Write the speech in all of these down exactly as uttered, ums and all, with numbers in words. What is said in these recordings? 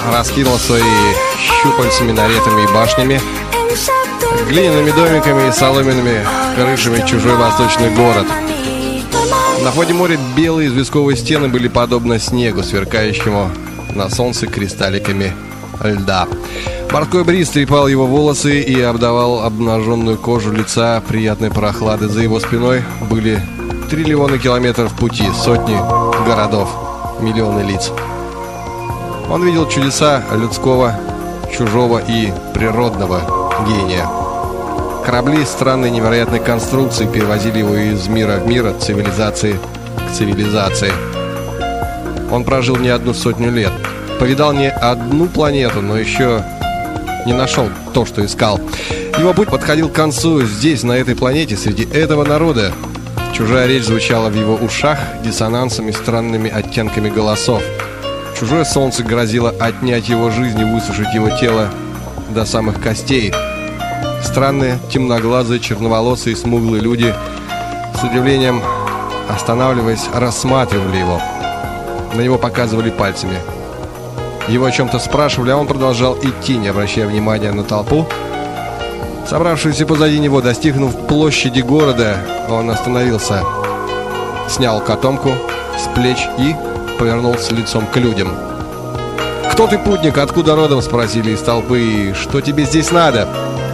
раскинул свои щупальца минаретами и башнями, глиняными домиками и соломенными крышами чужой восточный город. На фоне моря белые известковые стены были подобны снегу, сверкающему на солнце кристалликами льда. Морской бриз трепал его волосы и обдавал обнаженную кожу лица приятной прохлады. За его спиной были триллионы километров пути, сотни городов, миллионы лиц. Он видел чудеса людского, чужого и природного гения. Корабли странной невероятной конструкции перевозили его из мира в мир, от цивилизации к цивилизации. Он прожил не одну сотню лет, повидал не одну планету, но еще не нашел то, что искал. Его путь подходил к концу здесь, на этой планете, среди этого народа. Чужая речь звучала в его ушах диссонансами, странными оттенками голосов. Чужое солнце грозило отнять его жизнь и высушить его тело до самых костей. Странные, темноглазые, черноволосые, смуглые люди с удивлением, останавливаясь, рассматривали его. На него показывали пальцами. Его о чем-то спрашивали, а он продолжал идти, не обращая внимания на толпу, собравшуюся позади него. Достигнув площади города, он остановился, снял котомку с плеч и повернулся лицом к людям. «Кто ты, путник? Откуда родом?» — спросили из толпы. «Что тебе здесь надо?»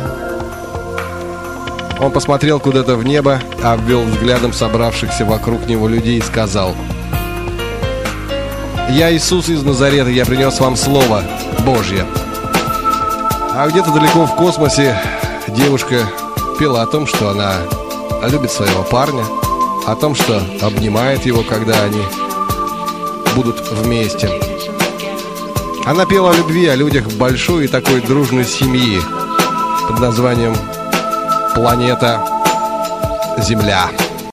Он посмотрел куда-то в небо, обвел взглядом собравшихся вокруг него людей и сказал: «Я Иисус из Назарета, я принес вам Слово Божье». А где-то далеко в космосе девушка пела о том, что она любит своего парня, о том, что обнимает его, когда они будут вместе. Она пела о любви, о людях большой и такой дружной семьи под названием «Планета Земля».